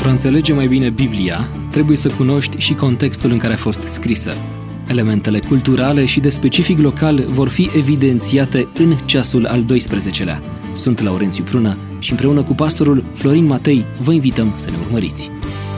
Pentru a înțelege mai bine Biblia, trebuie să cunoști și contextul în care a fost scrisă. Elementele culturale și de specific local vor fi evidențiate în ceasul al 12-lea. Sunt Laurențiu Prună și împreună cu pastorul Florin Matei vă invităm să ne urmăriți.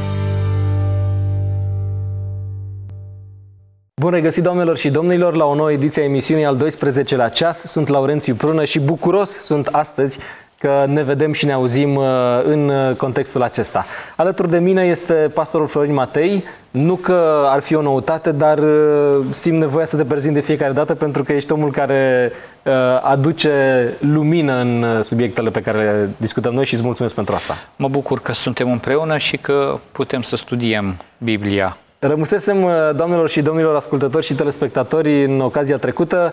Bun regăsit, doamnelor și domnilor, la o nouă ediție a emisiunii al 12-lea ceas. Sunt Laurențiu Prună și bucuros sunt astăzi că ne vedem și ne auzim în contextul acesta. Alături de mine este pastorul Florin Matei. Nu că ar fi o noutate, dar simt nevoia să te prezint de fiecare dată pentru că ești omul care aduce lumină în subiectele pe care le discutăm noi și îți mulțumesc pentru asta. Mă bucur că suntem împreună și că putem să studiem Biblia. Rămăsesem, doamnelor și domnilor ascultători și telespectatori, în ocazia trecută,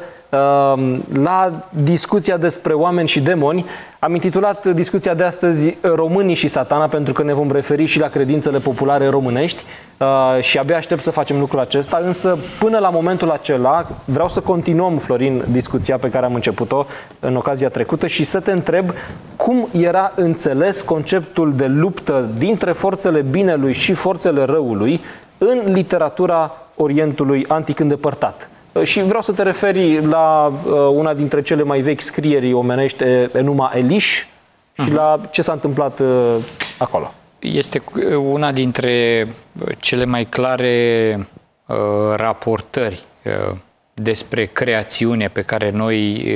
la discuția despre oameni și demoni. Am intitulat discuția de astăzi Românii și Satana, pentru că ne vom referi și la credințele populare românești și abia aștept să facem lucrul acesta. Însă, până la momentul acela, vreau să continuăm, Florin, discuția pe care am început-o în ocazia trecută și să te întreb cum era înțeles conceptul de luptă dintre forțele binelui și forțele răului în literatura Orientului antic îndepărtat. Și vreau să te referi la una dintre cele mai vechi scrieri omenești, Enuma Elish, și la ce s-a întâmplat acolo. Este una dintre cele mai clare raportări despre creațiune pe care noi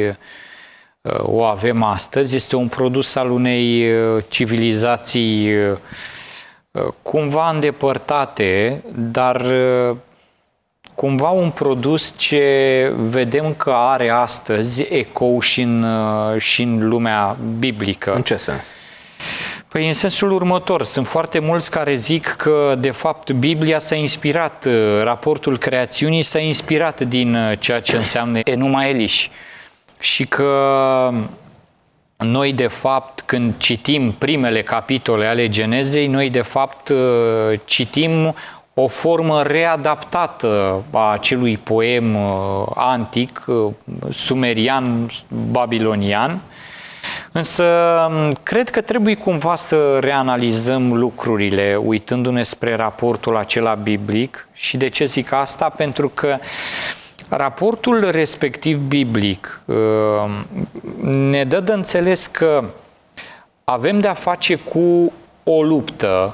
o avem astăzi. Este un produs al unei civilizații cumva îndepărtate, dar cumva un produs ce vedem că are astăzi ecou și în lumea biblică. În ce sens? Păi în sensul următor, sunt foarte mulți care zic că de fapt Biblia s-a inspirat, raportul creațiunii s-a inspirat din ceea ce înseamnă Enuma Elish și că noi, de fapt, când citim primele capitole ale Genezei, noi, de fapt, citim o formă readaptată a acelui poem antic, sumerian, babilonian. Însă, cred că trebuie cumva să reanalizăm lucrurile, uitându-ne spre raportul acela biblic. Și de ce zic asta? Pentru că raportul respectiv biblic ne dă de înțeles că avem de-a face cu o luptă,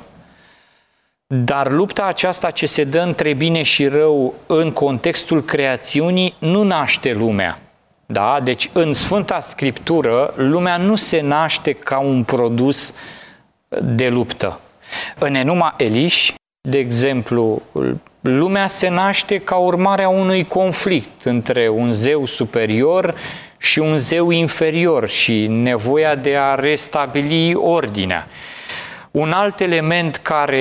dar lupta aceasta ce se dă între bine și rău în contextul creațiunii nu naște lumea. Da? Deci în Sfânta Scriptură lumea nu se naște ca un produs de luptă. În Enuma Elish, de exemplu, lumea se naște ca urmare a unui conflict între un zeu superior și un zeu inferior și nevoia de a restabili ordinea. Un alt element care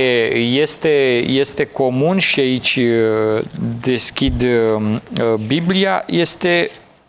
este comun și aici deschid Biblia este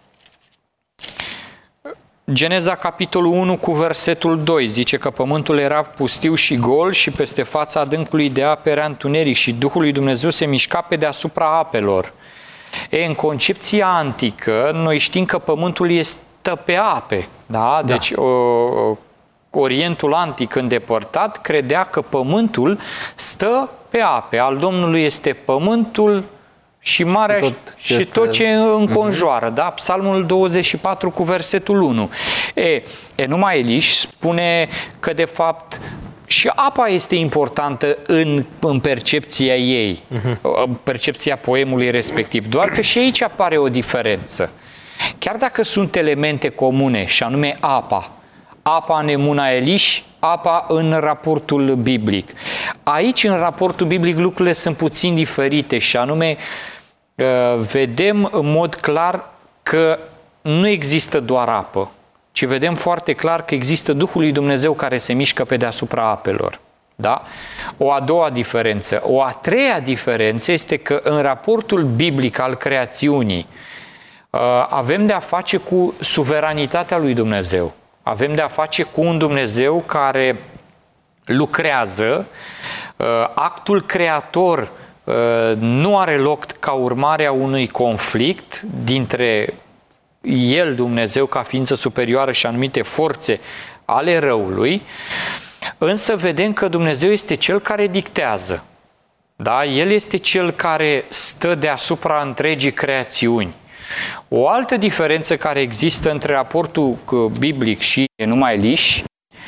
Geneza, capitolul 1, cu versetul 2, zice că pământul era pustiu și gol și peste fața adâncului de ape era întuneric și Duhul lui Dumnezeu se mișca pe deasupra apelor. În concepția antică, noi știm că pământul este pe ape, da? Deci Orientul antic îndepărtat credea că pământul stă pe ape, al Domnului este pământul și marea și tot ce înconjoară, da? Psalmul 24 cu versetul 1. Enuma Elish spune că de fapt și apa este importantă în percepția ei, în percepția poemului respectiv, doar că și aici apare o diferență. Chiar dacă sunt elemente comune, și anume apa în Enuma Elish, apa în raportul biblic. Aici, în raportul biblic, lucrurile sunt puțin diferite și anume vedem în mod clar că nu există doar apă, ci vedem foarte clar că există Duhul lui Dumnezeu care se mișcă pe deasupra apelor. Da? O a doua diferență. O a treia diferență este că în raportul biblic al creațiunii avem de-a face cu suveranitatea lui Dumnezeu. Avem de-a face cu un Dumnezeu care lucrează, actul creator nu are loc ca urmare a unui conflict dintre El, Dumnezeu, ca ființă superioară și anumite forțe ale răului, Însă vedem că Dumnezeu este Cel care dictează. Da? El este Cel care stă deasupra întregii creațiuni. O altă diferență care există între raportul biblic și numai Eliș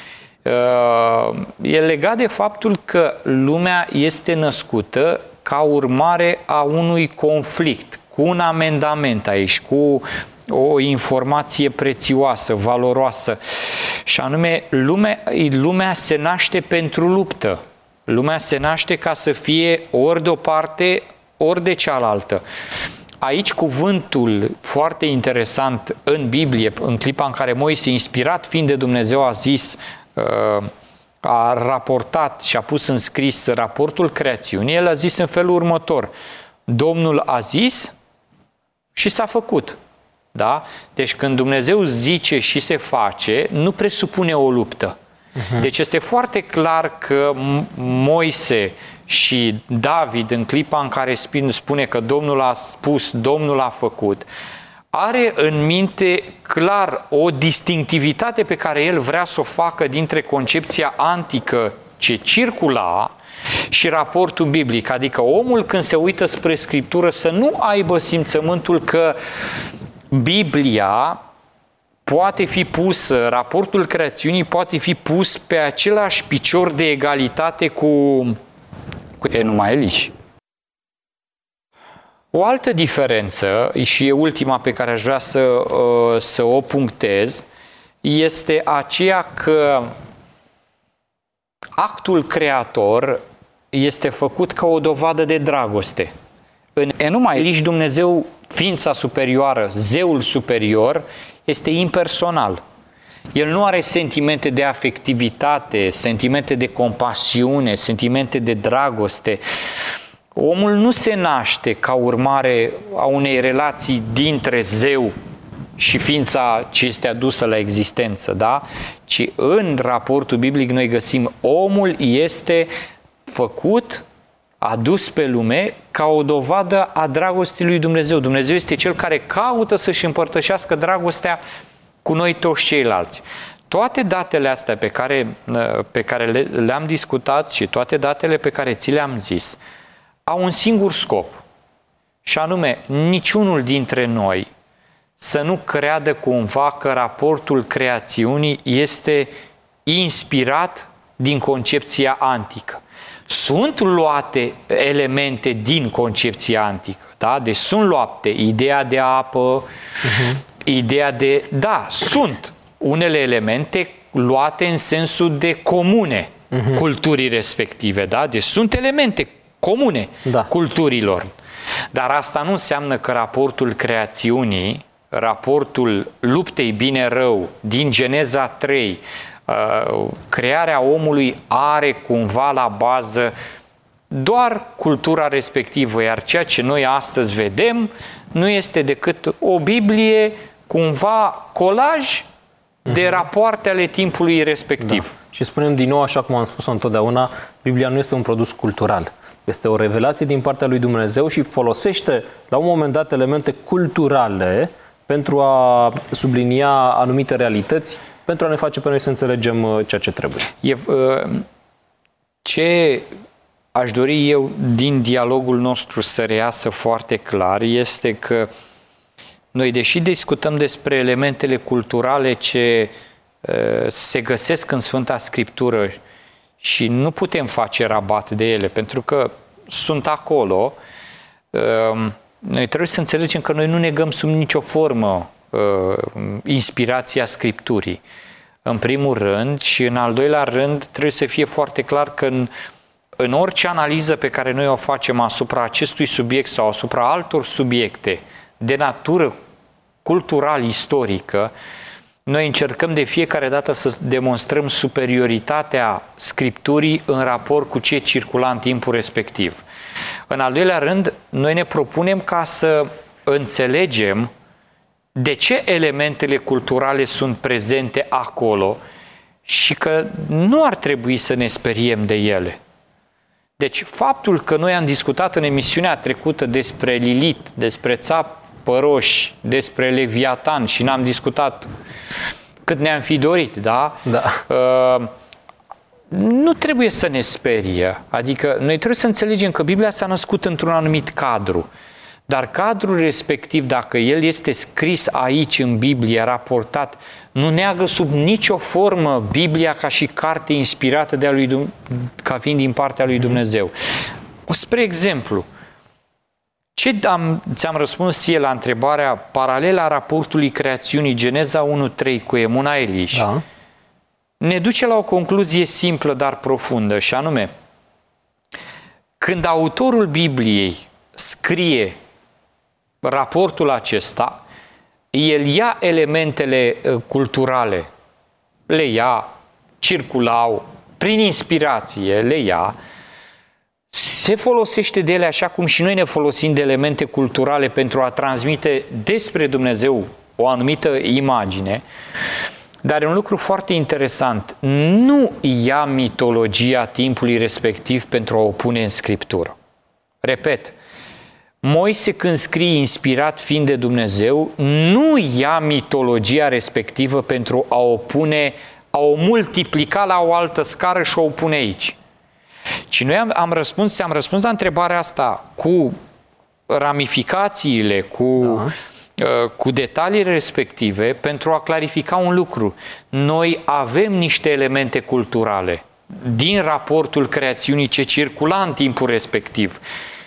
e legat de faptul că lumea este născută ca urmare a unui conflict, cu un amendament aici, cu o informație prețioasă, valoroasă, și anume lumea se naște pentru luptă. Lumea se naște ca să fie ori de o parte, ori de cealaltă. Aici cuvântul foarte interesant în Biblie, în clipa în care Moise, inspirat fiind de Dumnezeu, a zis, a raportat și a pus în scris raportul creațiunii, el a zis în felul următor: Domnul a zis și s-a făcut. Da? Deci când Dumnezeu zice și se face, nu presupune o luptă. Deci este foarte clar că Moise și David, în clipa în care spune că Domnul a spus, Domnul a făcut, are în minte clar o distinctivitate pe care el vrea să o facă dintre concepția antică ce circula și raportul biblic. Adică omul, când se uită spre Scriptură, să nu aibă simțământul că Biblia poate fi pus, raportul creațiunii poate fi pus pe același picior de egalitate cu numai Eliș. O altă diferență, și e ultima pe care aș vrea să o punctez, este aceea că actul creator este făcut ca o dovadă de dragoste. În Enuma Eliș, Dumnezeu, ființa superioară, zeul superior, este impersonal. El nu are sentimente de afectivitate, sentimente de compasiune, sentimente de dragoste. Omul nu se naște ca urmare a unei relații dintre zeu și ființa ce este adusă la existență, da? Ci în raportul biblic noi găsim omul este făcut, adus pe lume ca o dovadă a dragostei lui Dumnezeu. Dumnezeu este Cel care caută să-și împărtășească dragostea cu noi toți ceilalți. Toate datele astea pe care le-am discutat și toate datele pe care ți le-am zis au un singur scop, și anume niciunul dintre noi să nu creadă cumva că raportul creațiunii este inspirat din concepția antică. Sunt luate elemente din concepția antică, da? Deci sunt luate ideea de apă, ideea de... Da, sunt unele elemente luate în sensul de comune culturii respective, da? Deci sunt elemente comune culturilor. Dar asta nu înseamnă că raportul creațiunii, raportul luptei bine-rău din Geneza 3, crearea omului are cumva la bază doar cultura respectivă, iar ceea ce noi astăzi vedem nu este decât o Biblie, cumva colaj de rapoarte ale timpului respectiv. Da. Și spunem din nou, așa cum am spus-o întotdeauna, Biblia nu este un produs cultural. Este o revelație din partea lui Dumnezeu și folosește la un moment dat elemente culturale pentru a sublinia anumite realități, pentru a ne face pe noi să înțelegem ceea ce trebuie. Ce aș dori eu din dialogul nostru să reiasă foarte clar este că noi, deși discutăm despre elementele culturale ce se găsesc în Sfânta Scriptură și nu putem face rabat de ele, pentru că sunt acolo, noi trebuie să înțelegem că noi nu negăm sub nicio formă inspirația Scripturii. În primul rând, și în al doilea rând, trebuie să fie foarte clar că în orice analiză pe care noi o facem asupra acestui subiect sau asupra altor subiecte de natură cultural-istorică, noi încercăm de fiecare dată să demonstrăm superioritatea Scripturii în raport cu ce circula în timpul respectiv. În al doilea rând, noi ne propunem ca să înțelegem de ce elementele culturale sunt prezente acolo și că nu ar trebui să ne speriem de ele. Deci, faptul că noi am discutat în emisiunea trecută despre Lilit, despre țap păroși, despre Leviatan și n-am discutat cât ne-am fi dorit, da? Da. nu trebuie să ne sperie. Adică noi trebuie să înțelegem că Biblia s-a născut într-un anumit cadru. Dar cadrul respectiv, dacă el este scris aici în Biblie, raportat, nu neagă sub nicio formă Biblia ca și carte inspirată de a lui, ca fiind din partea lui Dumnezeu. Spre exemplu, ți-am răspuns ție la întrebarea paralelă a raportului creațiunii Geneza 1:3 cu Emuna Eliș, Da. ne duce la o concluzie simplă, dar profundă, și anume, când autorul Bibliei scrie raportul acesta, el ia elementele culturale, le ia, circulau, prin inspirație le ia, se folosește de ele așa cum și noi ne folosim de elemente culturale pentru a transmite despre Dumnezeu o anumită imagine, dar e un lucru foarte interesant. Nu ia mitologia timpului respectiv pentru a o pune în Scriptură. Repet, Moise, când scrie inspirat fiind de Dumnezeu, nu ia mitologia respectivă pentru a o pune, a o multiplica la o altă scară și o pune aici. Și noi ți-am răspuns la întrebarea asta cu ramificațiile, cu detaliile respective, pentru a clarifica un lucru. Noi avem niște elemente culturale din raportul creațiunii ce circula în timpul respectiv,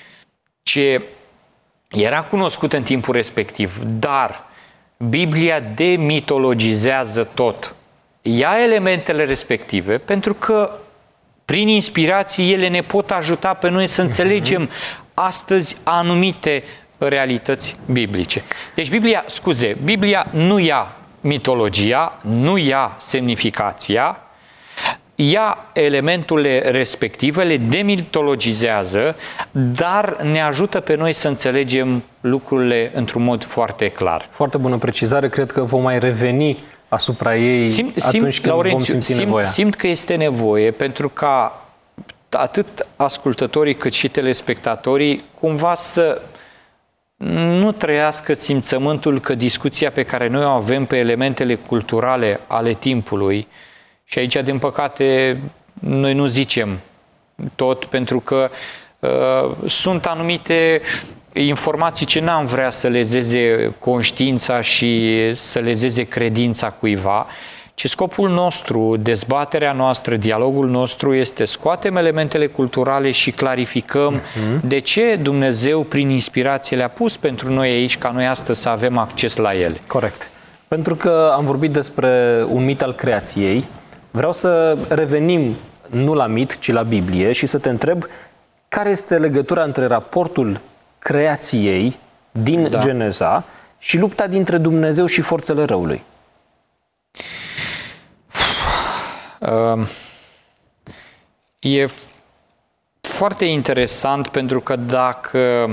ce era cunoscut în timpul respectiv, dar Biblia demitologizează tot. Ia elementele respective pentru că prin inspirații ele ne pot ajuta pe noi să înțelegem astăzi anumite realități biblice. Deci Biblia nu ia mitologia, nu ia semnificația, ia elementele respective, le demitologizează, dar ne ajută pe noi să înțelegem lucrurile într-un mod foarte clar. Foarte bună precizare, cred că vom mai reveni asupra ei atunci când vom simți nevoia. Simt că este nevoie pentru ca atât ascultătorii cât și telespectatorii cumva să nu trăiască simțământul că discuția pe care noi o avem pe elementele culturale ale timpului, și aici, din păcate, noi nu zicem tot, pentru că sunt anumite informații ce n-am vrea să lezeze conștiința și să lezeze credința cuiva, ci scopul nostru, dezbaterea noastră, dialogul nostru este scoatem elementele culturale și clarificăm de ce Dumnezeu, prin inspirație, le-a pus pentru noi aici, ca noi astăzi să avem acces la ele. Corect. Pentru că am vorbit despre un mit al creației, vreau să revenim nu la mit, ci la Biblie și să te întreb care este legătura între raportul creației din Geneza și lupta dintre Dumnezeu și forțele răului. E foarte interesant pentru că dacă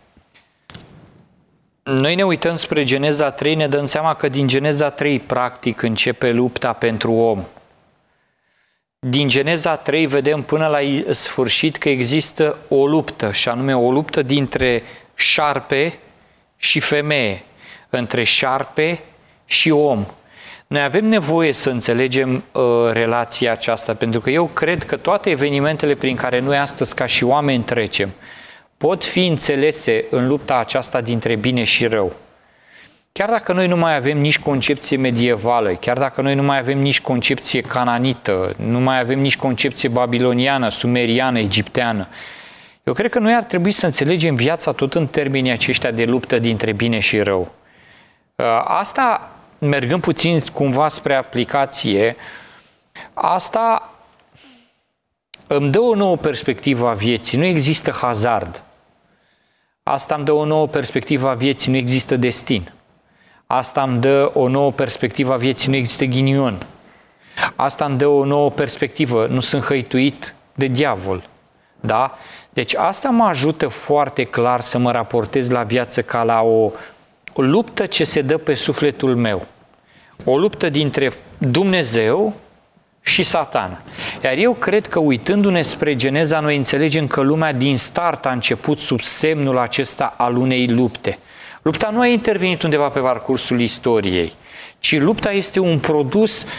noi ne uităm spre Geneza 3, ne dăm seama că din Geneza 3 practic începe lupta pentru om. Din Geneza 3 vedem până la sfârșit că există o luptă, și anume o luptă dintre șarpe și femeie, între șarpe și om. Noi avem nevoie să înțelegem relația aceasta, pentru că eu cred că toate evenimentele prin care noi astăzi ca și oameni trecem pot fi înțelese în lupta aceasta dintre bine și rău. Chiar dacă noi nu mai avem nici concepție medievală, chiar dacă noi nu mai avem nici concepție cananită, nu mai avem nici concepție babiloniană, sumeriană, egipteană, eu cred că noi ar trebui să înțelegem viața tot în termenii aceștia de luptă dintre bine și rău. Asta, mergând puțin cumva spre aplicație, asta îmi dă o nouă perspectivă a vieții. Nu există hazard. Asta îmi dă o nouă perspectivă a vieții. Nu există destin. Asta îmi dă o nouă perspectivă a vieții. Nu există ghinion. Asta îmi dă o nouă perspectivă. Nu sunt hăituit de diavol. Da? Deci asta mă ajută foarte clar să mă raportez la viață ca la o luptă ce se dă pe sufletul meu. O luptă dintre Dumnezeu și Satan. Iar eu cred că uitându-ne spre Geneza, noi înțelegem că lumea din start a început sub semnul acesta al unei lupte. Lupta nu a intervenit undeva pe parcursul istoriei, ci lupta este un produs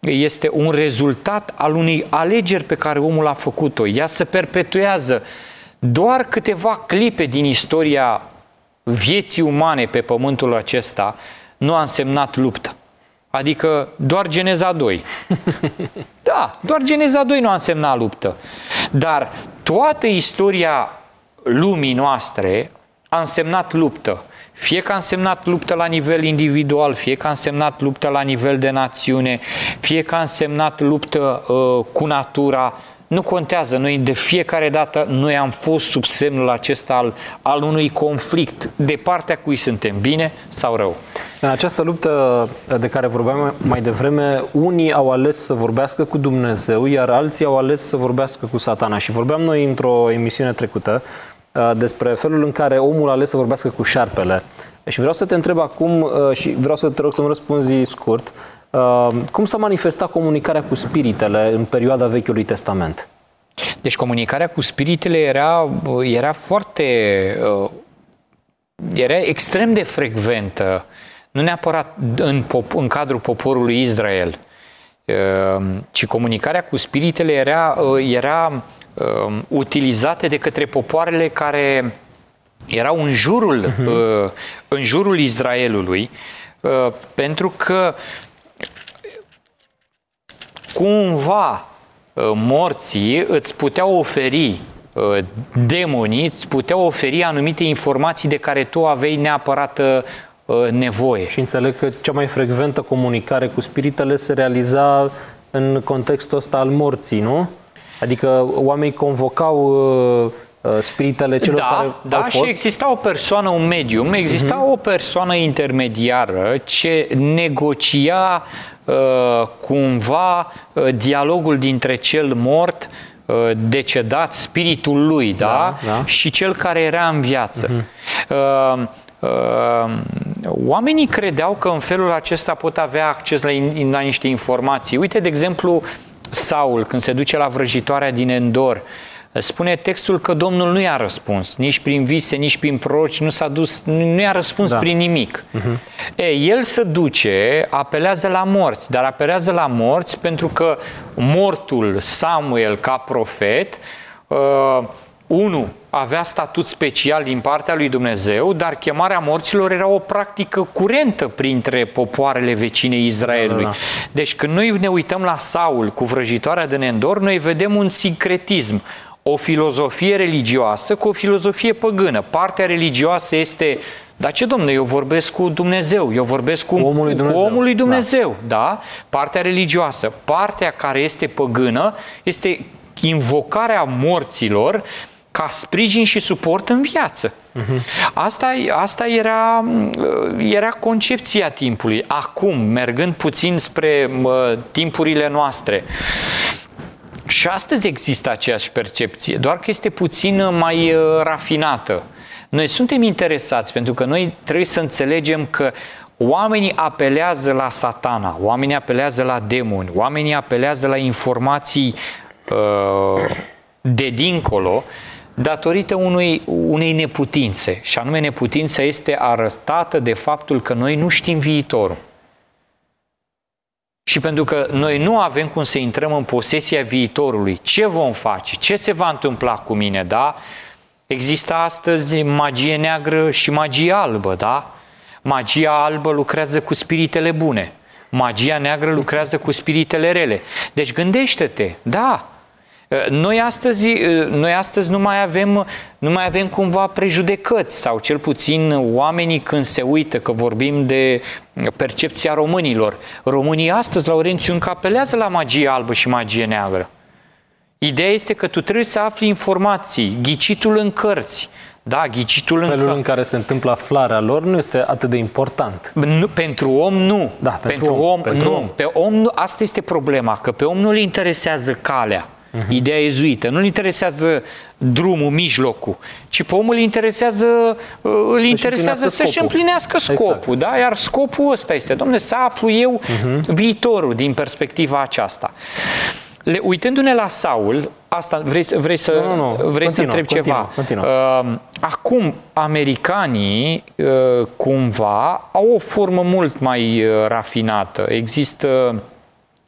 este un rezultat al unei alegeri pe care omul a făcut-o. Ea se perpetuează. Doar câteva clipe din istoria vieții umane pe pământul acesta nu a însemnat luptă. Adică doar Geneza 2. Da, doar Geneza 2 nu a însemnat luptă. Dar toată istoria lumii noastre a însemnat luptă. Fie că a însemnat luptă la nivel individual, fie că a însemnat luptă la nivel de națiune, fie că a însemnat luptă cu natura. Nu contează, noi de fiecare dată noi am fost sub semnul acesta al unui conflict. De partea cui suntem, bine sau rău? În această luptă de care vorbeam mai devreme, unii au ales să vorbească cu Dumnezeu, iar alții au ales să vorbească cu Satana. Și vorbeam noi într-o emisiune trecută despre felul în care omul a ales să vorbească cu șarpele. Și vreau să te întreb acum și vreau să te rog să-mi răspunzi scurt. Cum s-a manifestat comunicarea cu spiritele în perioada Vechiului Testament? Deci comunicarea cu spiritele era foarte... era extrem de frecventă, nu neapărat în cadrul poporului Israel, ci comunicarea cu spiritele era utilizată de către popoarele care erau în jurul Israelului, pentru că cumva morții îți puteau oferi, demonii îți puteau oferi anumite informații de care tu aveai neapărat nevoie. Și înțeleg că cea mai frecventă comunicare cu spiritele se realiza în contextul ăsta al morții, nu? Adică oamenii convocau spiritele celor care au fost. Și exista o persoană, un medium, exista o persoană intermediară ce negocia cumva dialogul dintre cel mort, decedat, spiritul lui, și cel care era în viață. Oamenii credeau că în felul acesta pot avea acces la niște informații. Uite, de exemplu, Saul, când se duce la vrăjitoarea din Endor, spune textul că Domnul nu i-a răspuns, nici prin vise, nici prin proroci, nu i-a răspuns prin nimic. El se duce, apelează la morți, dar apelează la morți pentru că mortul Samuel ca profet, avea statut special din partea lui Dumnezeu, dar chemarea morților era o practică curentă printre popoarele vecine Israelului. Deci când noi ne uităm la Saul cu vrăjitoarea din Endor, noi vedem un sincretism, o filozofie religioasă cu o filozofie păgână. Partea religioasă este: dar ce, domnule, eu vorbesc cu Dumnezeu, eu vorbesc cu omul lui Dumnezeu. Da? Partea religioasă. Partea care este păgână este invocarea morților ca sprijin și suport în viață. Asta era concepția timpului. Acum, mergând puțin spre timpurile noastre, și astăzi există aceeași percepție, doar că este puțin mai rafinată. Noi suntem interesați, pentru că noi trebuie să înțelegem că oamenii apelează la Satana, oamenii apelează la demoni, oamenii apelează la informații de dincolo, datorită unei neputințe. Și anume, neputința este arătată de faptul că noi nu știm viitorul. Și pentru că noi nu avem cum să intrăm în posesia viitorului, ce vom face? Ce se va întâmpla cu mine? Da? Există astăzi magie neagră și magie albă, da? Magia albă lucrează cu spiritele bune. Magia neagră lucrează cu spiritele rele. Deci gândește-te, da. Noi astăzi nu mai avem cumva prejudecăți, sau cel puțin oamenii, când se uită, că vorbim de percepția românilor. Românii astăzi, Laurențiu, încă apelează la magie albă și magie neagră. Ideea este că tu trebuie să afli informații, ghicitul în cărți. Da, ghicitul felul în care se întâmplă aflarea lor nu este atât de important. Nu, pentru om nu. Da, pentru om. Pe om nu. Asta este problema, că pe om nu-l interesează calea. Ideea ezuită. Nu-l interesează drumul, mijlocul, ci pe om îl interesează să-și împlinească scopul. Da? Iar scopul ăsta este, dom'le, să aflu eu viitorul din perspectiva aceasta. Uitându-ne la Saul, asta vrei să întrebi ceva. Continuă. Acum, americanii cumva au o formă mult mai rafinată. Există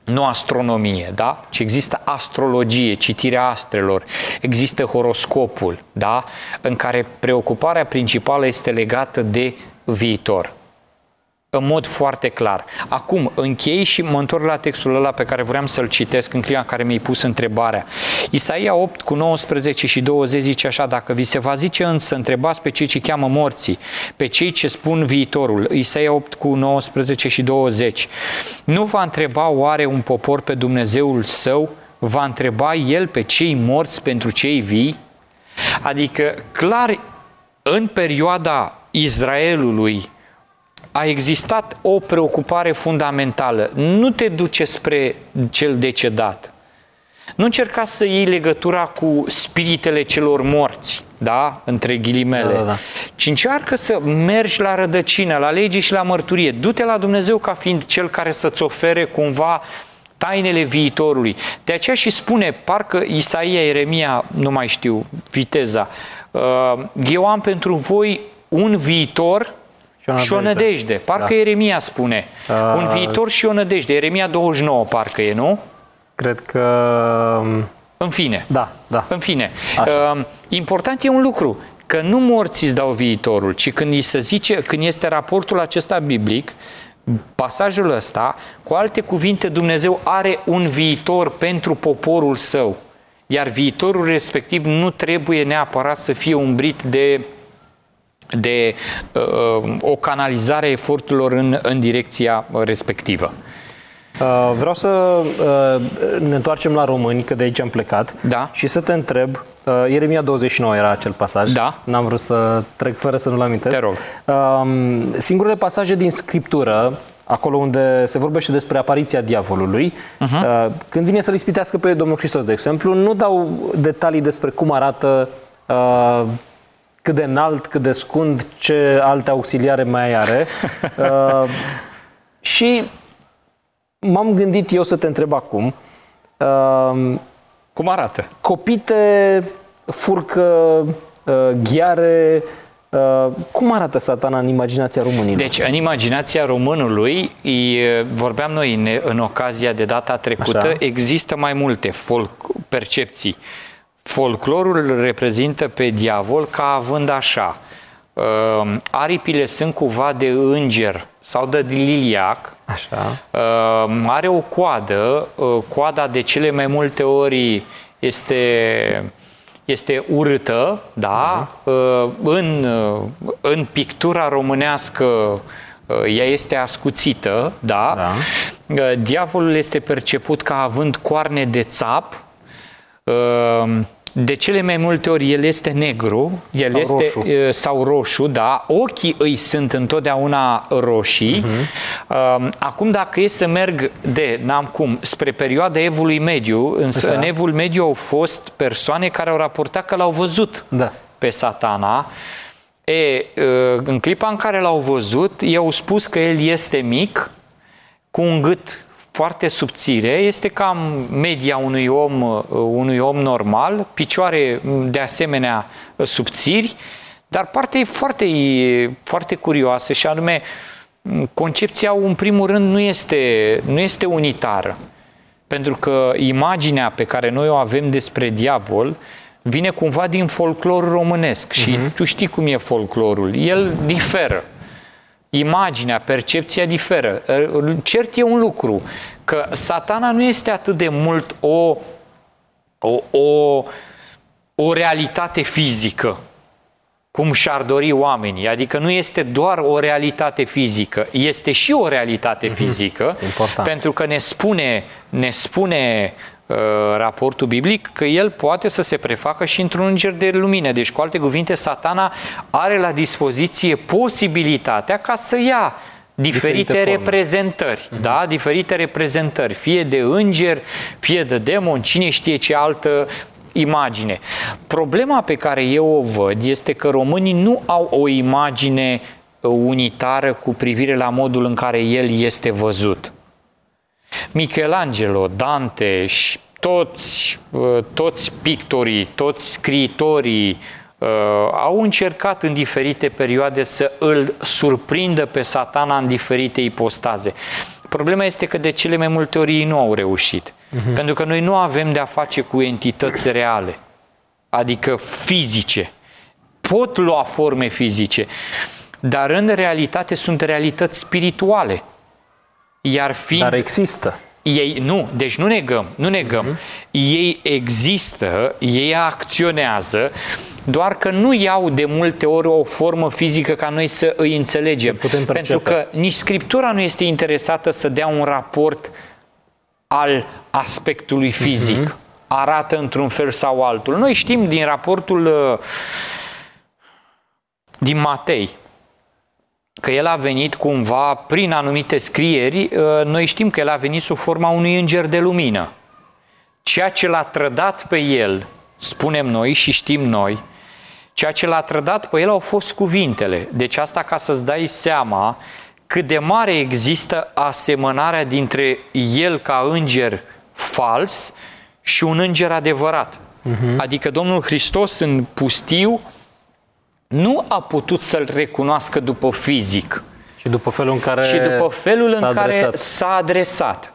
nu astronomie, da? Ci există astrologie, citirea astrelor, există horoscopul, da? În care preocuparea principală este legată de viitor. În mod foarte clar. Acum închei și mă întorc la textul ăla pe care vreau să-l citesc în clipa în care mi-ai pus întrebarea. Isaia 8 cu 19 și 20 zice așa: dacă vi se va zice însă, întrebați pe cei ce cheamă morții, pe cei ce spun viitorul. Isaia 8 cu 19 și 20. Nu va întreba oare un popor pe Dumnezeul său? Va întreba el pe cei morți pentru cei vii? Adică, clar, în perioada Israelului a existat o preocupare fundamentală. Nu te duce spre cel decedat. Nu încerca să iei legătura cu spiritele celor morți, da? Între ghilimele. Da. Ci încearcă să mergi la rădăcină, la lege și la mărturie. Du-te la Dumnezeu ca fiind cel care să-ți ofere cumva tainele viitorului. De aceea și spune, parcă Isaia, Ieremia, nu mai știu, viteza, eu am pentru voi un viitor și o nădejde. Parcă Ieremia spune. Un viitor și o nădejde. Ieremia 29 parcă e, nu? Cred că... În fine. Da. În fine. Important e un lucru, că nu morții îți dau viitorul, ci când îi se zice, când este raportul acesta biblic, pasajul ăsta, cu alte cuvinte, Dumnezeu are un viitor pentru poporul său. Iar viitorul respectiv nu trebuie neapărat să fie umbrit de o canalizare a eforturilor în direcția respectivă. Vreau să ne întoarcem la români, că de aici am plecat, Da. și să te întreb, Ieremia 29 era acel pasaj, Da. N-am vrut să trec fără să nu-l amintesc. Te rog. Singurele pasaje din Scriptură, acolo unde se vorbește despre apariția diavolului, când vine să-L ispitească pe Domnul Hristos, de exemplu, nu dau detalii despre cum arată, cât de înalt, cât de scund, ce alte auxiliare mai are. Și m-am gândit eu să te întreb acum. Cum arată? Copite, furcă, ghiare, cum arată Satana în imaginația românilor? Deci, în imaginația românului, vorbeam noi în ocazia de data trecută, Așa. există mai multe percepții. Folclorul reprezintă pe diavol ca având așa: aripile sunt cumva de înger sau de liliac. Așa. Are o coadă, coada de cele mai multe ori este urâtă, da? În pictura românească ea este ascuțită, da? Diavolul este perceput ca având coarne de țap. De cele mai multe ori el este negru, sau roșu, da. Ochii îi sunt întotdeauna roșii. Acum, dacă e să merg spre perioada Evului Mediu, în Evul Mediu au fost persoane care au raportat că l-au văzut pe Satana. În clipa în care l-au văzut, i-au spus că el este mic, cu un gât foarte subțire, este cam media unui om normal, picioare de asemenea subțiri, dar partea e foarte curioasă, și anume concepția, în primul rând, nu este unitară, pentru că imaginea pe care noi o avem despre diavol vine cumva din folclorul românesc și tu știi cum e folclorul, el diferă. Imaginea, percepția diferă. Cert e un lucru, că Satana nu este atât de mult o realitate fizică, cum și-ar dori oamenii. Adică nu este doar o realitate fizică, este și o realitate fizică, pentru că ne spune raportul biblic că el poate să se prefacă și într-un înger de lumină. Deci, cu alte cuvinte, Satana are la dispoziție posibilitatea ca să ia diferite reprezentări, da? Diferite reprezentări, fie de înger, fie de demon, cine știe ce altă imagine. Problema pe care eu o văd este că românii nu au o imagine unitară cu privire la modul în care el este văzut. Michelangelo, Dante și toți pictorii, toți scriitorii au încercat în diferite perioade să îl surprindă pe Satana în diferite ipostaze. Problema este că de cele mai multe ori ei nu au reușit. Pentru că noi nu avem de-a face cu entități reale, adică fizice. Pot lua forme fizice, dar în realitate sunt realități spirituale. Iar fiind... Dar există. Ei, nu, deci nu negăm. Ei există, ei acționează, doar că nu iau de multe ori o formă fizică ca noi să îi înțelegem. Pentru că nici Scriptura nu este interesată să dea un raport al aspectului fizic. Arată într-un fel sau altul. Noi știm din raportul din Matei că el a venit cumva prin anumite scrieri, noi știm că el a venit sub forma unui înger de lumină. Ceea ce l-a trădat pe el, spunem noi și știm noi, ceea ce l-a trădat pe el au fost cuvintele. Deci asta ca să-ți dai seama cât de mare există asemănarea dintre el ca înger fals și un înger adevărat. Adică Domnul Hristos în pustiu nu a putut să-l recunoască după fizic. Și după felul în care s-a adresat.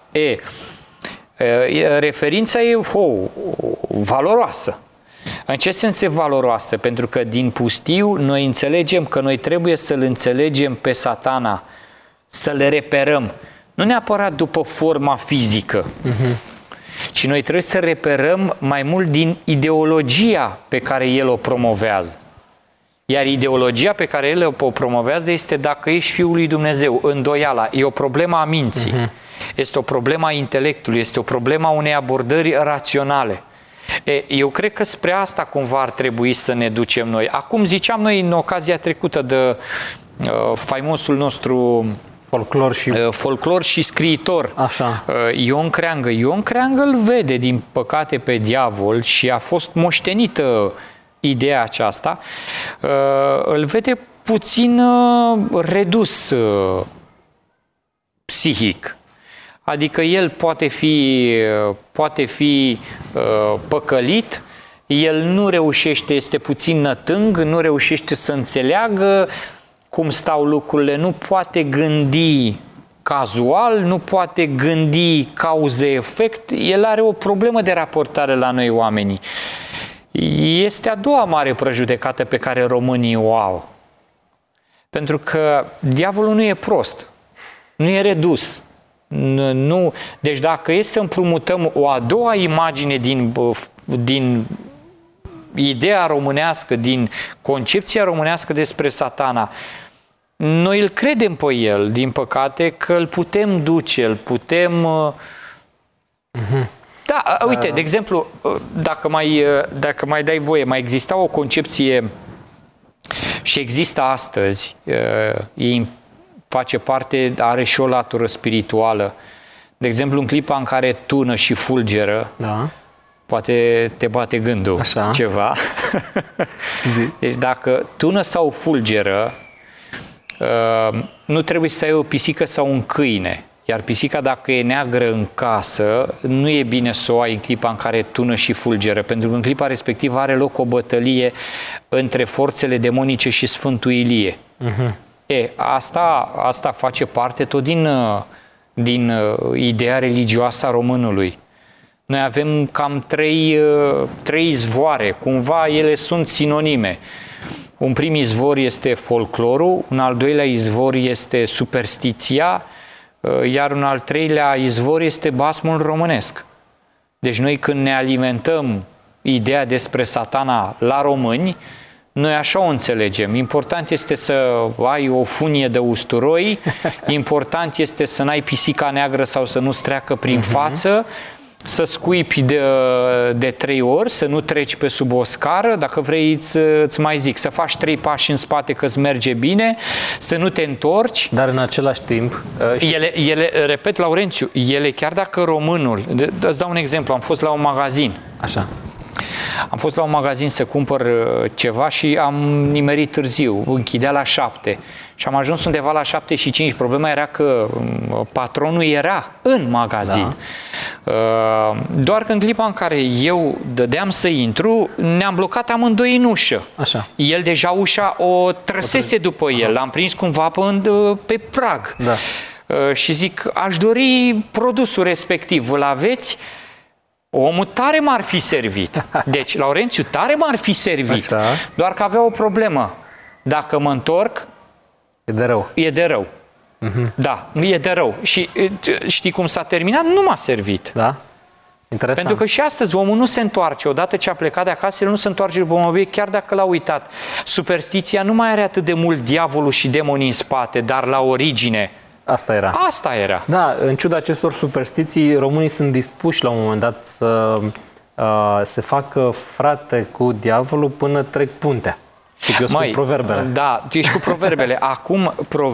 Referința e valoroasă. În ce sens e valoroasă? Pentru că din pustiu noi înțelegem că noi trebuie să-l înțelegem pe Satana, să le reperăm. Nu neapărat după forma fizică, ci noi trebuie să reperăm mai mult din ideologia pe care el o promovează. Iar ideologia pe care el o promovează este dacă ești Fiul lui Dumnezeu, îndoiala. E o problemă a minții, este o problemă a intelectului, este o problemă a unei abordări raționale. Eu cred că spre asta cumva ar trebui să ne ducem noi. Acum ziceam noi în ocazia trecută de faimosul nostru folclor și scriitor. Așa. Ion Creangă. Ion Creangă îl vede din păcate pe diavol și a fost moștenită ideea aceasta, îl vede puțin redus psihic. Adică el poate fi păcălit, el nu reușește, este puțin nătâng, nu reușește să înțeleagă cum stau lucrurile, nu poate gândi cazual, nu poate gândi cauze-efect, el are o problemă de raportare la noi oamenii. Este a doua mare prejudecată pe care românii o au. Pentru că diavolul nu e prost, nu e redus. Nu. Deci dacă e să împrumutăm o a doua imagine din ideea românească, din concepția românească despre Satana, noi îl credem pe el, din păcate, că îl putem duce, îl putem... Da, uite, de exemplu, dacă mai dai voie, mai exista o concepție și există astăzi, ei face parte, are și o latură spirituală. De exemplu, în clipa în care tună și fulgeră, poate te bate gândul ceva. Deci dacă tună sau fulgeră, nu trebuie să ai o pisică sau un câine. Iar pisica, dacă e neagră în casă, nu e bine să o ai în clipa în care tună și fulgeră, pentru că în clipa respectivă are loc o bătălie între forțele demonice și Sfântul Ilie. Asta face parte tot din ideea religioasă a românului. Noi avem cam trei izvoare, cumva ele sunt sinonime. Un prim izvor este folclorul, un al doilea izvor este superstiția, iar un al treilea izvor este basmul românesc. Deci noi când ne alimentăm ideea despre Satana la români, noi așa o înțelegem. Important este să ai o funie de usturoi, important este să n-ai pisica neagră sau să nu-ți treacă prin față, să scuipi de 3 ori, să nu treci pe sub o scară, dacă vrei îți mai zic, să faci 3 pași în spate că îți merge bine, să nu te întorci. Dar în același timp... Ele, repet, Laurențiu, ele chiar dacă românul... Îți dau un exemplu, am fost la un magazin. Așa. Am fost la un magazin să cumpăr ceva și am nimerit târziu, închidea la 7 și am ajuns undeva la 7:05. Problema era că patronul era în magazin. Doar că în clipa în care eu dădeam să intru, ne-am blocat amândoi în ușă. Așa. El deja ușa o trăsese după el, l-am prins cumva pe prag. Da. și zic, aș dori produsul respectiv, îl aveți? Omul tare m-ar fi servit. Deci, Laurențiu tare m-ar fi servit. Așa. Doar că avea o problemă. Dacă mă întorc, E de rău. e de rău. Da, e de rău. Și știi cum s-a terminat? Nu m-a servit. Da? Interesant. Pentru că și astăzi omul nu se întoarce. Odată ce a plecat de acasă, el nu se întoarce după un obiect, chiar dacă l-a uitat. Superstiția nu mai are atât de mult diavolul și demonii în spate, dar la origine. Asta era. Asta era. Da, în ciuda acestor superstiții, românii sunt dispuși la un moment dat să se facă frate cu diavolul până trec puntea. Și eu sunt cu proverbele. Da, tu ești cu proverbele. Acum,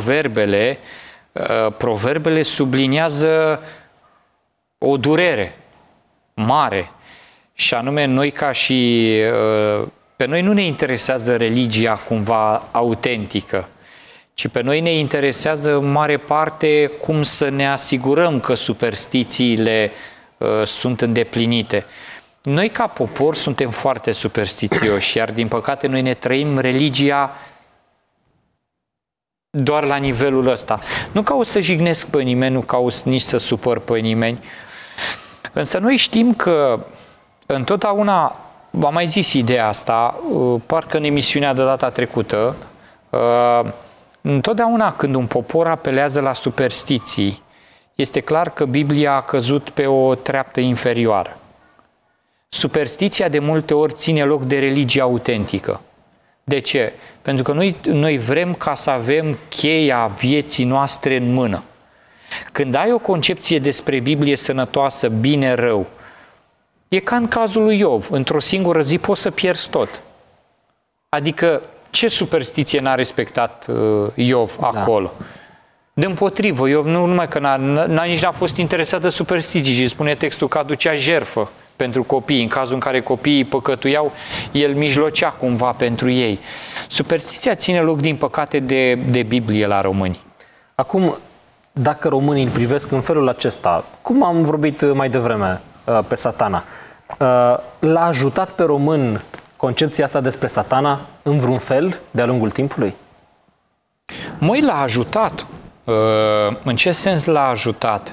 proverbele subliniază o durere mare. Și anume, noi ca și... Pe noi nu ne interesează religia cumva autentică, ci pe noi ne interesează în mare parte cum să ne asigurăm că superstițiile sunt îndeplinite. Noi ca popor suntem foarte superstițioși, iar din păcate noi ne trăim religia doar la nivelul ăsta. Nu caut să jignesc pe nimeni, nu caut nici să supăr pe nimeni, însă noi știm că întotdeauna, v-am mai zis ideea asta, parcă în emisiunea de data trecută, întotdeauna când un popor apelează la superstiții, este clar că Biblia a căzut pe o treaptă inferioară. Superstiția de multe ori ține loc de religie autentică. De ce? Pentru că noi vrem ca să avem cheia vieții noastre în mână. Când ai o concepție despre Biblie sănătoasă, bine, rău, e ca în cazul lui Iov. Într-o singură zi poți să pierzi tot. Adică, ce superstiție n-a respectat Iov acolo? Da. Dimpotrivă, Iov nu numai că nici n-a fost interesat de superstiții, și spune textul că aducea jertfă pentru copii. În cazul în care copiii păcătuiau, el mijlocea cumva pentru ei. Superstiția ține loc, din păcate, de Biblie la români. Acum, dacă românii îl privesc în felul acesta, cum am vorbit mai devreme pe Satana, l-a ajutat pe român concepția asta despre Satana în vreun fel de-a lungul timpului? Măi, l-a ajutat. În ce sens l-a ajutat?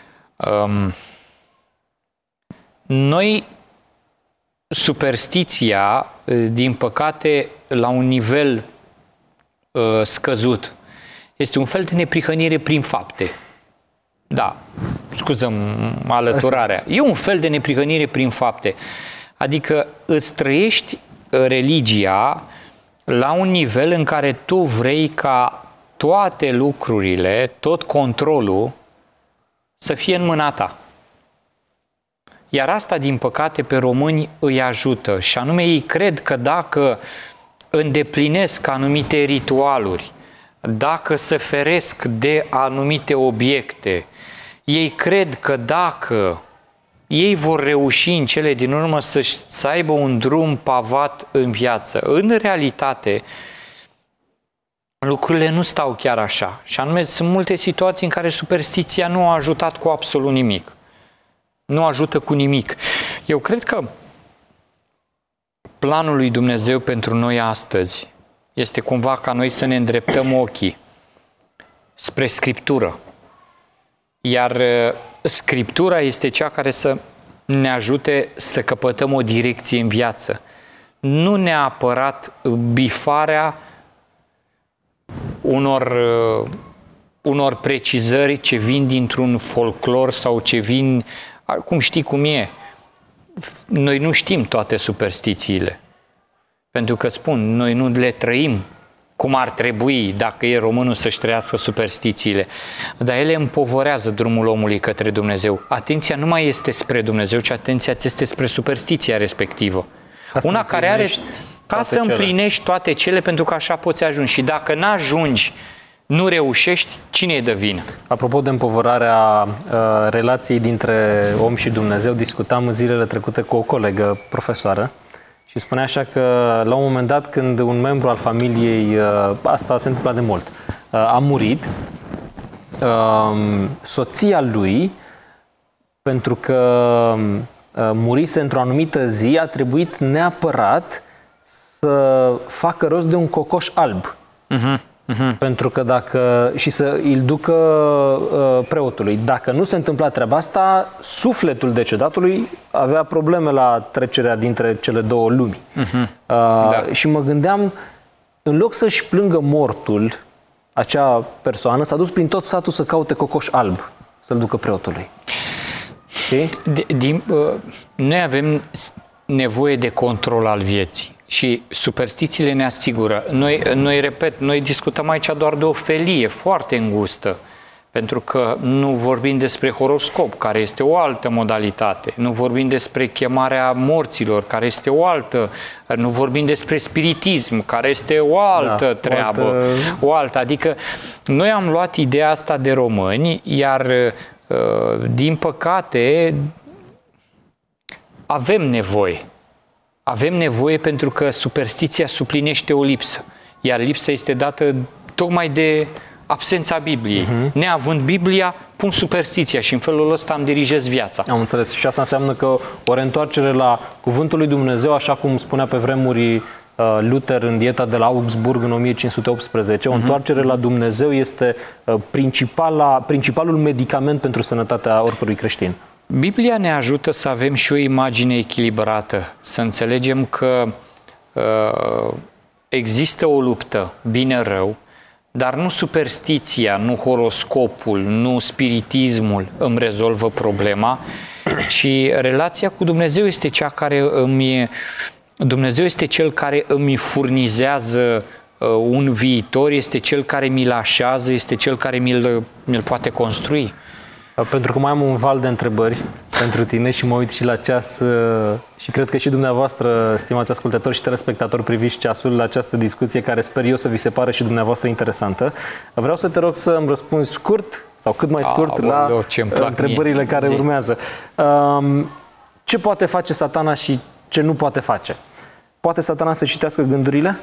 Noi, superstiția, din păcate, la un nivel scăzut, este un fel de neprihănire prin fapte. Da, scuză-mi alăturarea. E un fel de neprihănire prin fapte. Adică îți trăiești religia la un nivel în care tu vrei ca toate lucrurile, tot controlul, să fie în mâna ta. Iar asta, din păcate, pe români îi ajută. Și anume, ei cred că dacă îndeplinesc anumite ritualuri, dacă se feresc de anumite obiecte, ei cred că dacă ei vor reuși în cele din urmă să aibă un drum pavat în viață. În realitate, lucrurile nu stau chiar așa. Și anume, sunt multe situații în care superstiția nu a ajutat cu absolut nimic. Nu ajută cu nimic. Eu cred că planul lui Dumnezeu pentru noi astăzi este cumva ca noi să ne îndreptăm ochii spre Scriptură. Iar Scriptura este cea care să ne ajute să căpătăm o direcție în viață. Nu neapărat bifarea unor precizări ce vin dintr-un folclor sau ce vin... Cum știi cum e? Noi nu știm toate superstițiile. Pentru că, spun, noi nu le trăim cum ar trebui dacă e românul să-și trăiască superstițiile. Dar ele împovărează drumul omului către Dumnezeu. Atenția nu mai este spre Dumnezeu, ci atenția ți este spre superstiția respectivă. Una care are... Ca să împlinești toate cele, pentru că așa poți ajunge. Și dacă n-ajungi, nu reușești, cine e de vină? Apropo de împovărarea relației dintre om și Dumnezeu, discutam zilele trecute cu o colegă profesoară și spunea așa că la un moment dat, când un membru al familiei, asta se întâmplă de mult, a murit, soția lui, pentru că murise într-o anumită zi, a trebuit neapărat să facă rost de un cocoș alb. Pentru că dacă și să îl ducă preotului. Dacă nu se întâmpla treaba asta, sufletul decedatului avea probleme la trecerea dintre cele două lumi. Și mă gândeam, în loc să-și plângă mortul, acea persoană s-a dus prin tot satul să caute cocoș alb, să-l ducă preotului. Noi avem nevoie de control al vieții și superstițiile ne asigură. Noi discutăm aici doar de o felie foarte îngustă, pentru că nu vorbim despre horoscop, care este o altă modalitate, nu vorbim despre chemarea morților, care este o altă, nu vorbim despre spiritism, care este o altă treabă, o altă. Adică noi am luat ideea asta de români, iar din păcate avem nevoie. Avem nevoie pentru că superstiția suplinește o lipsă, iar lipsa este dată tocmai de absența Bibliei. Neavând Biblia, pun superstiția și în felul ăsta îmi dirigez viața. Am înțeles. Și asta înseamnă că o reîntoarcere la Cuvântul lui Dumnezeu, așa cum spunea pe vremuri Luther în Dieta de la Augsburg în 1518, o întoarcere la Dumnezeu este principalul medicament pentru sănătatea oricărui creștin. Biblia ne ajută să avem și o imagine echilibrată, să înțelegem că există o luptă bine-rău, dar nu superstiția, nu horoscopul, nu spiritismul îmi rezolvă problema, ci relația cu Dumnezeu este cea care Dumnezeu este Cel care îmi furnizează un viitor, este Cel care mi-l așează, este Cel care mi-l poate construi. Pentru că mai am un val de întrebări pentru tine și mă uit și la ceas și cred că și dumneavoastră, stimați ascultători și telespectatori, priviți ceasul la această discuție care sper eu să vi se pară și dumneavoastră interesantă. Vreau să te rog să îmi răspunzi scurt sau cât mai scurt la întrebările care urmează. Ce poate face Satana și ce nu poate face? Poate Satana să citească gândurile?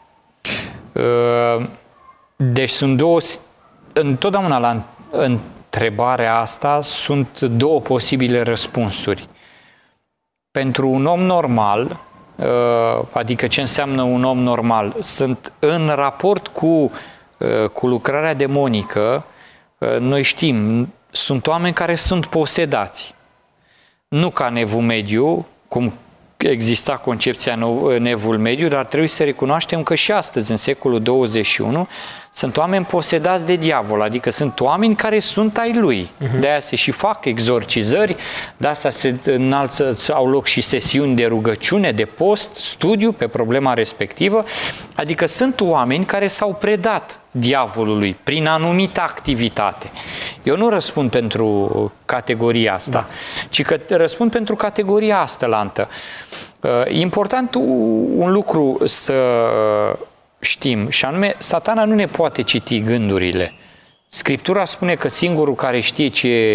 Deci sunt două... Întotdeauna la întrebarea asta sunt două posibile răspunsuri. Pentru un om normal, adică ce înseamnă un om normal, sunt în raport cu lucrarea demonică, noi știm, sunt oameni care sunt posedați. Nu ca în Evul Mediu, cum exista concepția în Evul Mediu, dar trebuie să recunoaștem că și astăzi, în secolul 21, sunt oameni posedați de diavol, adică sunt oameni care sunt ai lui. De-aia se și fac exorcizări, de asta se înalță, au loc și sesiuni de rugăciune, de post, studiu pe problema respectivă, adică sunt oameni care s-au predat diavolului prin anumită activitate. Eu nu răspund pentru categoria asta, ci că răspund pentru categoria astelantă. E important un lucru să știm, și anume, Satana nu ne poate citi gândurile. Scriptura spune că singurul care știe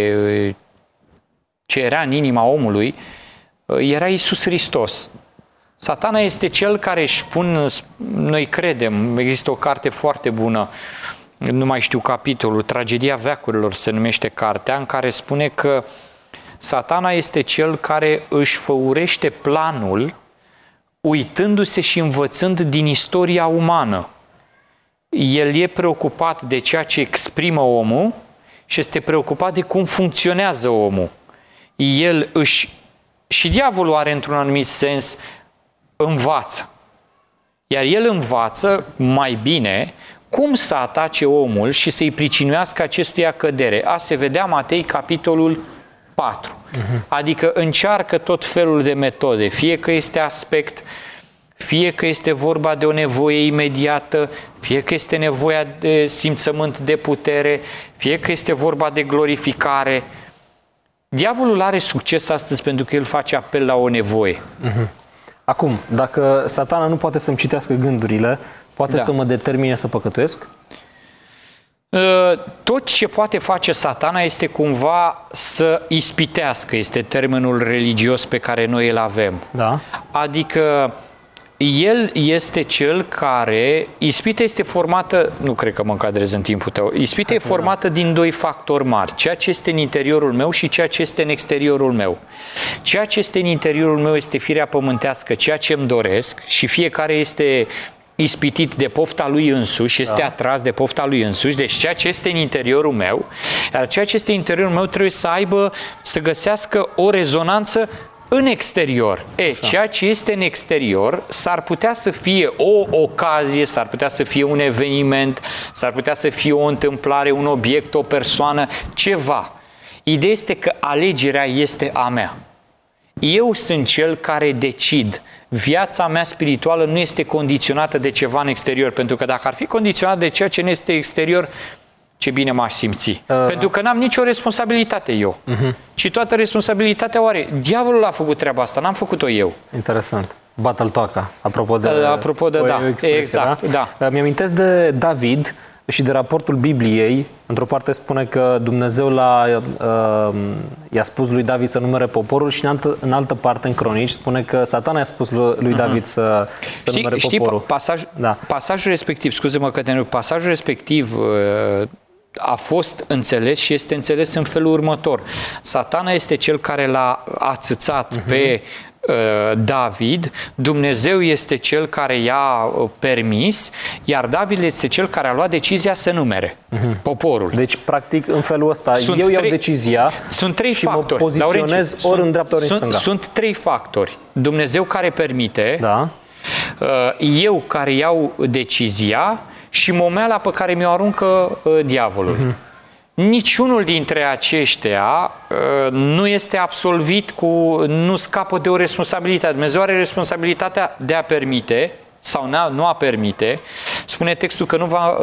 ce era în inima omului era Iisus Hristos. Satana este cel care își noi credem, există o carte foarte bună, nu mai știu capitolul, Tragedia veacurilor se numește cartea, în care spune că Satana este cel care își făurește planul uitându-se și învățând din istoria umană. El e preocupat de ceea ce exprimă omul și este preocupat de cum funcționează omul. Și diavolul are într-un anumit sens, învață. Iar el învață mai bine cum să atace omul și să-i pricinuiască acestuia cădere. Se vedea Matei, capitolul 4. Adică încearcă tot felul de metode, fie că este aspect, fie că este vorba de o nevoie imediată, fie că este nevoia de simțământ de putere, fie că este vorba de glorificare. Diavolul are succes astăzi pentru că el face apel la o nevoie. Acum, dacă Satana nu poate să-mi citească gândurile, poate să mă determine să păcătuiesc? Tot ce poate face Satana este cumva să ispitească, este termenul religios pe care noi îl avem. Da. Adică el este cel care, ispita este formată, nu cred că mă încadrez în timpul tău, ispita e formată din doi factori mari, ceea ce este în interiorul meu și ceea ce este în exteriorul meu. Ceea ce este în interiorul meu este firea pământească, ceea ce îmi doresc și fiecare este ispitit de pofta lui însuși, este atras de pofta lui însuși, deci ceea ce este în interiorul meu, iar ceea ce este în interiorul meu trebuie să găsească o rezonanță în exterior. Ceea ce este în exterior s-ar putea să fie o ocazie, s-ar putea să fie un eveniment, s-ar putea să fie o întâmplare, un obiect, o persoană, ceva. Ideea este că alegerea este a mea. Eu sunt cel care decid. Viața mea spirituală nu este condiționată de ceva în exterior, pentru că dacă ar fi condiționată de ceea ce nu este exterior, ce bine m-aș simți. Pentru că n-am nicio responsabilitate eu. Ci toată responsabilitatea o are. Diavolul a făcut treaba asta, n-am făcut-o eu. Interesant. Battletoaca, apropo de da, exact, da. Mi-amintesc de David și de raportul Bibliei. Într-o parte spune că Dumnezeu i-a spus lui David să numere poporul și în altă parte, în Cronici, spune că Satana i-a spus lui David să numere poporul. Pasajul respectiv, scuze-mă că te întreb, pasajul respectiv a fost înțeles și este înțeles în felul următor. Satana este cel care l-a ațățat pe David, Dumnezeu este cel care i-a permis, iar David este cel care a luat decizia să numere poporul. Deci, practic, în felul ăsta, eu iau decizia și mă poziționez ori în dreapta, ori în stânga. Sunt trei factori. Dumnezeu care permite, eu care iau decizia și momeala pe care mi-o aruncă diavolul. Niciunul dintre aceștia nu este absolvit nu scapă de o responsabilitate. Dumnezeu are responsabilitatea de a permite sau nu a permite. Spune textul că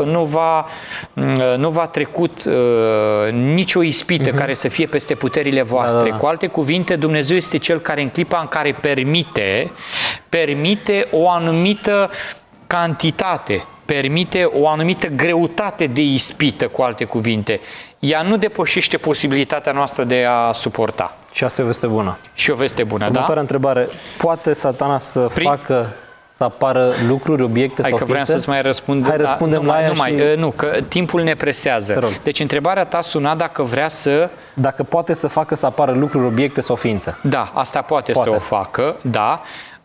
nu va trecut nicio ispită care să fie peste puterile voastre. Cu alte cuvinte, Dumnezeu este cel care în clipa în care permite o anumită cantitate, permite o anumită greutate de ispită, cu alte cuvinte. Ea nu depășește posibilitatea noastră de a suporta. Și asta e o veste bună. Și o veste bună, Următoarea întrebare. Poate Satana să facă să apară lucruri, obiecte sau ființe? Vreau să-ți mai răspund. Hai, răspundem la ea Nu, că timpul ne presează. Deci întrebarea ta suna dacă vrea să... Dacă poate să facă să apară lucruri, obiecte sau ființe. Da, asta poate să o facă, da.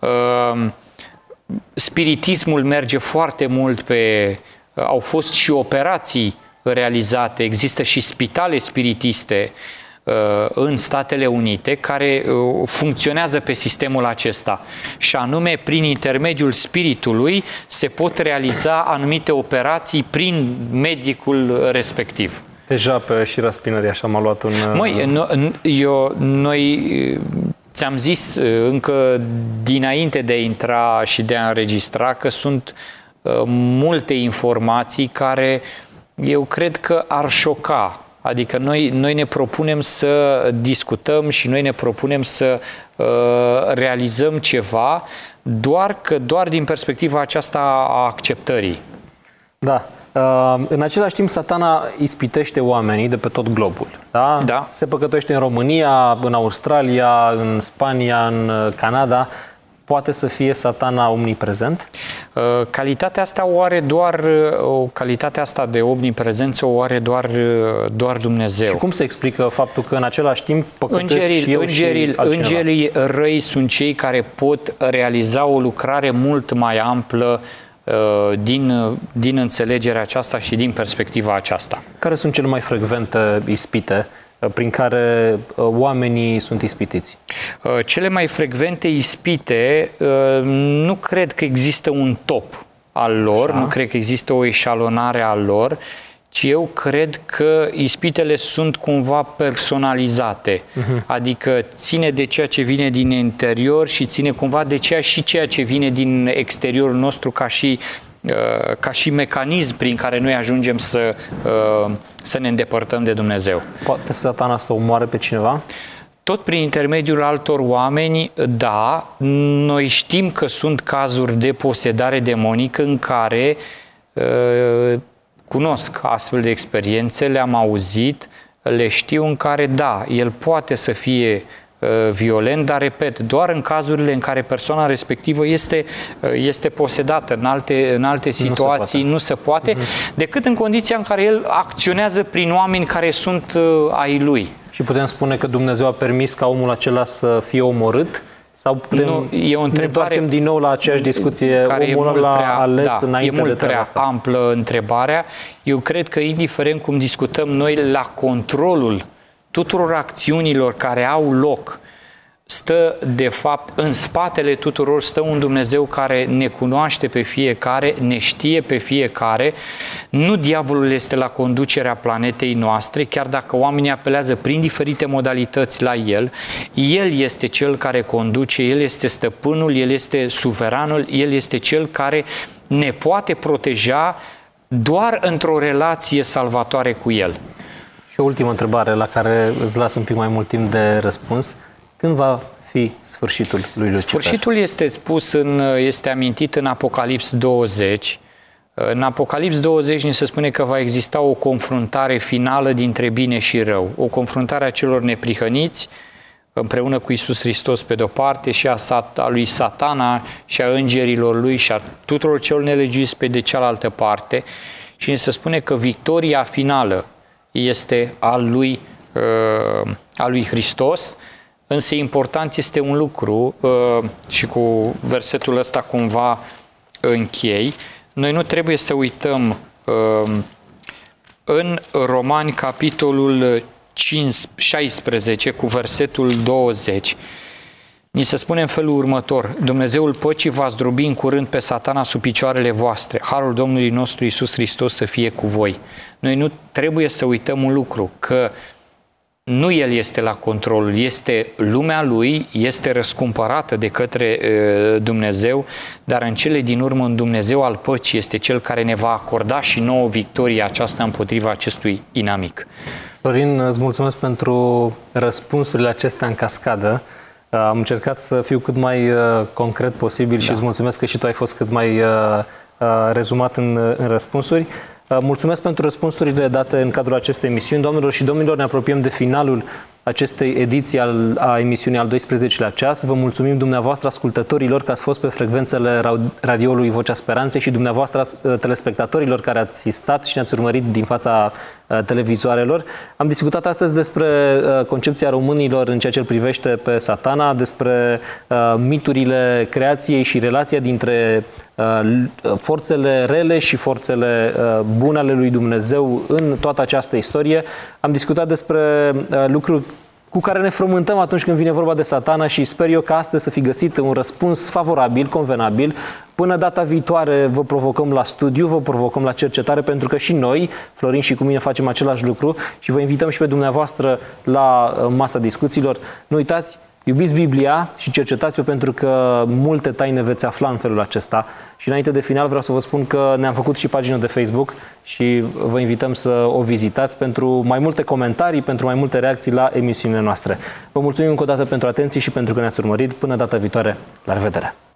Spiritismul merge foarte mult au fost și operații realizate, există și spitale spiritiste în Statele Unite care funcționează pe sistemul acesta și anume prin intermediul spiritului se pot realiza anumite operații prin medicul respectiv. Deja pe șira spinării așa m-a luat un... Noi ți-am zis încă dinainte de a intra și de a înregistra că sunt multe informații care eu cred că ar șoca. Adică noi ne propunem să discutăm și noi ne propunem să realizăm ceva doar din perspectiva aceasta a acceptării. Da. În același timp, Satana ispitește oamenii de pe tot globul. Da? Da. Se păcătuiește în România, în Australia, în Spania, în Canada. Poate să fie Satana omniprezent? Calitatea asta calitatea asta de omniprezență o are doar Dumnezeu. Și cum se explică faptul că în același timp păcătuiesc și eu și altcineva? Îngerii răi sunt cei care pot realiza o lucrare mult mai amplă din înțelegerea aceasta și din perspectiva aceasta. Care sunt cele mai frecvente ispite prin care oamenii sunt ispitiți? Cele mai frecvente ispite, nu cred că există un top al lor, nu cred că există o eșalonare a lor, ci eu cred că ispitele sunt cumva personalizate, adică ține de ceea ce vine din interior și ține cumva de ceea ce vine din exteriorul nostru ca și mecanism prin care noi ajungem să ne îndepărtăm de Dumnezeu. Poate Satana să omoare pe cineva? Tot prin intermediul altor oameni, da. Noi știm că sunt cazuri de posedare demonică în care cunosc astfel de experiențe, le-am auzit, le știu, în care, da, el poate să fie violent, dar, repet, doar în cazurile în care persoana respectivă este posedată. În alte situații nu se poate, decât în condiția în care el acționează prin oameni care sunt ai lui. Și putem spune că Dumnezeu a permis ca omul acela să fie omorât, Sau putem e o întrebare ne întoarcem din nou la aceeași discuție, care omul ăla ales da, înainte e mult de treaba prea asta. amplă întrebarea. Eu cred că indiferent cum discutăm noi la controlul tuturor acțiunilor care au loc, stă, de fapt, în spatele tuturor stă un Dumnezeu care ne cunoaște pe fiecare, ne știe pe fiecare. Nu diavolul este la conducerea planetei noastre, chiar dacă oamenii apelează prin diferite modalități la el. El este cel care conduce, el este stăpânul, el este suveranul, el este cel care ne poate proteja doar într-o relație salvatoare cu el. Și o ultimă întrebare la care îți las un pic mai mult timp de răspuns. Când va fi sfârșitul lui Lucifer? Sfârșitul este spus, este amintit în Apocalips 20. În Apocalips 20 ni se spune că va exista o confruntare finală dintre bine și rău. O confruntare a celor neprihăniți împreună cu Iisus Hristos pe de-o parte și a lui Satana și a îngerilor lui și a tuturor celor nelegiuiți pe de cealaltă parte. Și ni se spune că victoria finală este a lui Hristos. Însă important este un lucru, și cu versetul ăsta cumva închei, noi nu trebuie să uităm în Romani, capitolul 16, cu versetul 20, ni se spune în felul următor: Dumnezeul păcii va zdrobi în curând pe Satana sub picioarele voastre. Harul Domnului nostru Iisus Hristos să fie cu voi. Noi nu trebuie să uităm un lucru, că nu El este la control, este lumea Lui, este răscumpărată de către Dumnezeu, dar în cele din urmă un Dumnezeu al păcii este Cel care ne va acorda și nouă victoria aceasta împotriva acestui inamic. Florin, îți mulțumesc pentru răspunsurile acestea în cascadă. Am încercat să fiu cât mai concret posibil și îți mulțumesc că și tu ai fost cât mai rezumat în răspunsuri. Mulțumesc pentru răspunsurile date în cadrul acestei emisiuni. Doamnelor și domnilor, ne apropiem de finalul acestei ediții a emisiunii al 12-lea ceas. Vă mulțumim dumneavoastră, ascultătorilor, că ați fost pe frecvențele radioului Vocea Speranței și dumneavoastră, telespectatorilor, care ați stat și ne-ați urmărit din fața televizoarelor. Am discutat astăzi despre concepția românilor în ceea ce îl privește pe Satana, despre miturile creației și relația dintre forțele rele și forțele bune ale lui Dumnezeu în toată această istorie. Am discutat despre lucruri cu care ne frământăm atunci când vine vorba de Satana și sper eu că astăzi să fi găsit un răspuns favorabil, convenabil. Până data viitoare vă provocăm la studiu, vă provocăm la cercetare, pentru că și noi, Florin și cu mine, facem același lucru și vă invităm și pe dumneavoastră la masa discuțiilor. Nu uitați, iubiți Biblia și cercetați-o, pentru că multe taine veți afla în felul acesta. Și înainte de final vreau să vă spun că ne-am făcut și pagină de Facebook și vă invităm să o vizitați pentru mai multe comentarii, pentru mai multe reacții la emisiunile noastre. Vă mulțumim încă o dată pentru atenție și pentru că ne-ați urmărit. Până data viitoare, la revedere!